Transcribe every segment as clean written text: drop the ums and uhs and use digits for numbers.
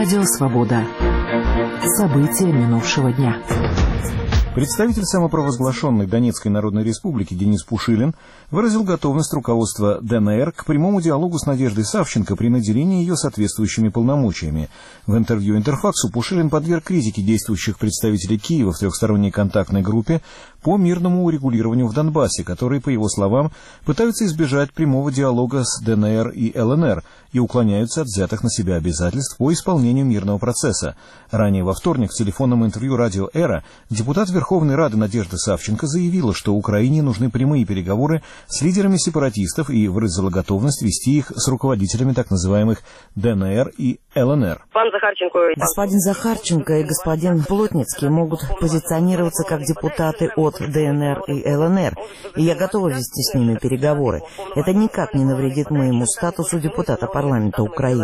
Радио «Свобода». События минувшего дня. Представитель самопровозглашенной Донецкой Народной Республики Денис Пушилин выразил готовность руководства ДНР к прямому диалогу с Надеждой Савченко при наделении ее соответствующими полномочиями. В интервью Интерфаксу Пушилин подверг критике действующих представителей Киева в трехсторонней контактной группе по мирному урегулированию в Донбассе, которые, по его словам, пытаются избежать прямого диалога с ДНР и ЛНР и уклоняются от взятых на себя обязательств по исполнению мирного процесса. Ранее во вторник в телефонном интервью радио «Эра» депутат Верховной Рады Надежда Савченко заявила, что Украине нужны прямые переговоры с лидерами сепаратистов и выразила готовность вести их с руководителями так называемых ДНР и ЛНР. Господин Захарченко и господин Плотницкий могут позиционироваться как депутаты от ДНР и ЛНР, и я готова вести с ними переговоры. Это никак не навредит моему статусу депутата парламента Украины.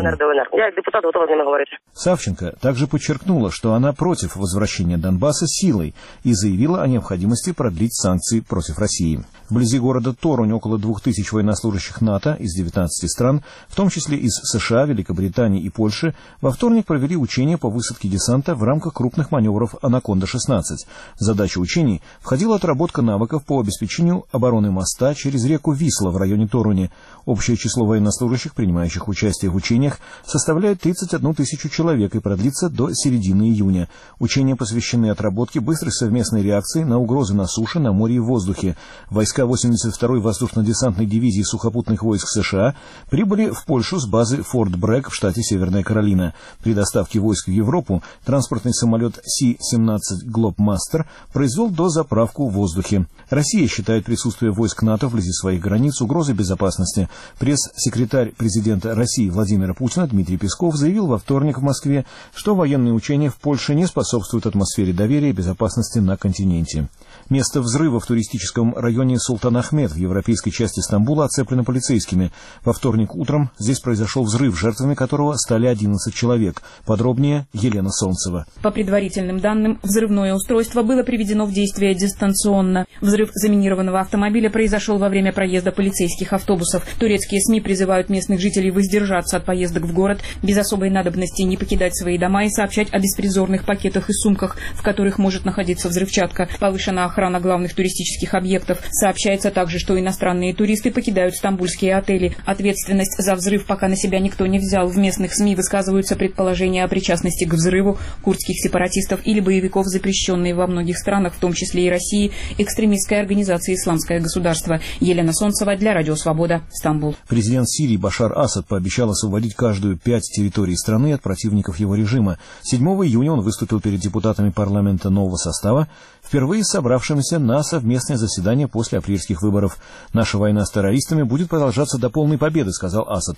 Савченко также подчеркнула, что она против возвращения Донбасса силой и заявила о необходимости продлить санкции против России. Вблизи города Торунь около 2000 военнослужащих НАТО из 19 стран, в том числе из США, Великобритании и Польши, во вторник провели учения по высадке десанта в рамках крупных маневров «Анаконда-16». Задача учений входила отработка навыков по обеспечению обороны моста через реку Висла в районе Торуни. Общее число военнослужащих, принимающих участие в учениях, составляет 31 тысячу человек и продлится до середины июня. Учения посвящены отработке быстрой совместной реакции на угрозы на суше, на море и в воздухе. Войска 82-й воздушно-десантной дивизии сухопутных войск США прибыли в Польшу с базы Форт Брэк в штате Северная Каролина. При доставке войск в Европу транспортный самолет Си-17 Глобмастер произвел дозаправку в воздухе. Россия считает присутствие войск НАТО вблизи своих границ угрозой безопасности. Пресс-секретарь президента России Владимира Путина Дмитрий Песков заявил во вторник в Москве, что военные учения в Польше не способствуют атмосфере доверия и безопасности на континенте. Место взрыва в туристическом районе Султан-Ахмед в европейской части Стамбула оцеплено полицейскими. Во вторник утром здесь произошел взрыв, жертвами которого стали 11 человек. Подробнее Елена Солнцева. По предварительным данным, взрывное устройство было приведено в действие дистанционно. Взрыв заминированного автомобиля произошел во время проезда полицейских автобусов. Турецкие СМИ призывают местных жителей воздержаться от поездок в город, без особой надобности не покидать свои дома и сообщать о беспризорных пакетах и сумках, в которых может находиться взрывчатка. Повышена охрана главных туристических объектов. Сообщается также, что иностранные туристы покидают стамбульские отели. Ответственность за взрыв пока на себя никто не взял. В местных СМИ высказываются предположения о причастности к взрыву курдских сепаратистов или боевиков, запрещенные во многих странах, в том числе и России, экстремистской организации «Исламское государство». Елена Солнцева для Радио Свобода, Стамбул. Президент Сирии Башар Асад пообещал освободить каждую 5 территорий страны от противников его режима. 7 июня он выступил перед депутатами парламента нового состава, впервые собравшимися на совместное заседание после апрельских выборов. «Наша война с террористами будет продолжаться до полной победы», — сказал Асад.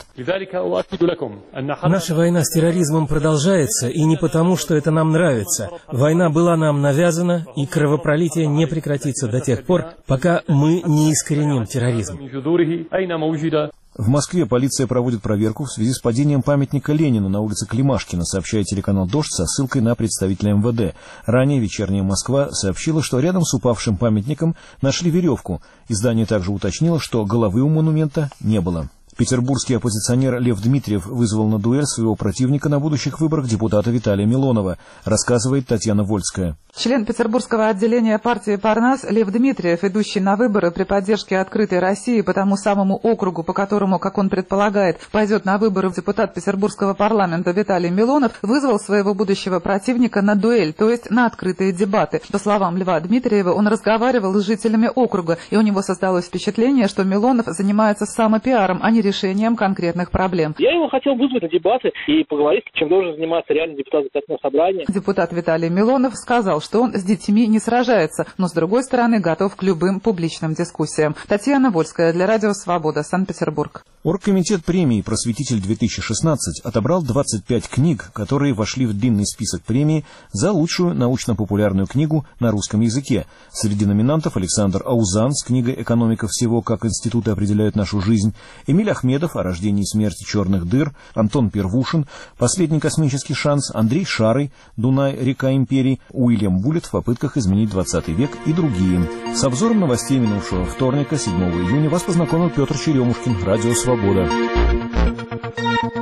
«Наша война с терроризмом продолжается, и не потому, что это нам нравится. Война была нам навязана, и кровопролитие не прекратится до тех пор, пока мы не искореним терроризм». В Москве полиция проводит проверку в связи с падением памятника Ленину на улице Климашкина, сообщает телеканал «Дождь» со ссылкой на представителя МВД. Ранее «Вечерняя Москва» сообщила, что рядом с упавшим памятником нашли веревку. Издание также уточнило, что головы у монумента не было. Петербургский оппозиционер Лев Дмитриев вызвал на дуэль своего противника на будущих выборах депутата Виталия Милонова, рассказывает Татьяна Вольская. Член Петербургского отделения партии «Парнас» Лев Дмитриев, идущий на выборы при поддержке «Открытой России» по тому самому округу, по которому, как он предполагает, пойдет на выборы депутат Петербургского парламента Виталий Милонов, вызвал своего будущего противника на дуэль, то есть на открытые дебаты. По словам Льва Дмитриева, он разговаривал с жителями округа, и у него создалось впечатление, что Милонов занимается самопиаром, а не решением конкретных проблем. Я его хотел вызвать на дебаты и поговорить, чем должен заниматься реальный депутат законодательного собрания. Депутат Виталий Милонов сказал, что он с детьми не сражается, но с другой стороны готов к любым публичным дискуссиям. Татьяна Вольская для Радио Свобода, Санкт-Петербург. Оргкомитет премии «Просветитель-2016» отобрал 25 книг, которые вошли в длинный список премии за лучшую научно-популярную книгу на русском языке. Среди номинантов Александр Аузан с книгой «Экономика всего. Как институты определяют нашу жизнь», Эмиль Ахмедов о рождении и смерти черных дыр, Антон Первушин «Последний космический шанс», Андрей Шарый «Дунай. Река империй», Уильям Буллет «В попытках изменить 20 век» и другие. С обзором новостей минувшего вторника, 7 июня, вас познакомил Петр Черемушкин, Радио Свобода.